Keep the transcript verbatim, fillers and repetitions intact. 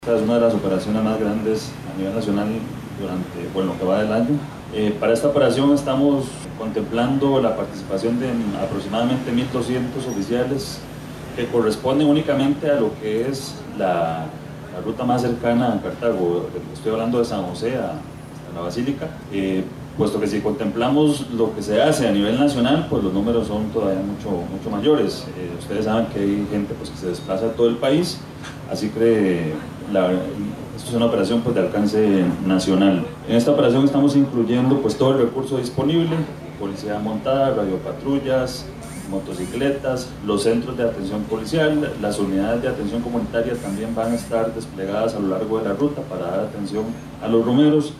Esta es una de las operaciones más grandes a nivel nacional durante bueno, lo que va del año. Eh, para esta operación estamos contemplando la participación de aproximadamente mil doscientos oficiales que corresponden únicamente a lo que es la, la ruta más cercana a Cartago. Estoy hablando de San José a, a la Basílica, eh, puesto que si contemplamos lo que se hace a nivel nacional, pues los números son todavía mucho, mucho mayores. Eh, ustedes saben que hay gente pues, que se desplaza a todo el país, así que la, esto es una operación pues, de alcance nacional. En esta operación estamos incluyendo pues, todo el recurso disponible: policía montada, radiopatrullas, motocicletas, los centros de atención policial, las unidades de atención comunitaria también van a estar desplegadas a lo largo de la ruta para dar atención a los rumeros.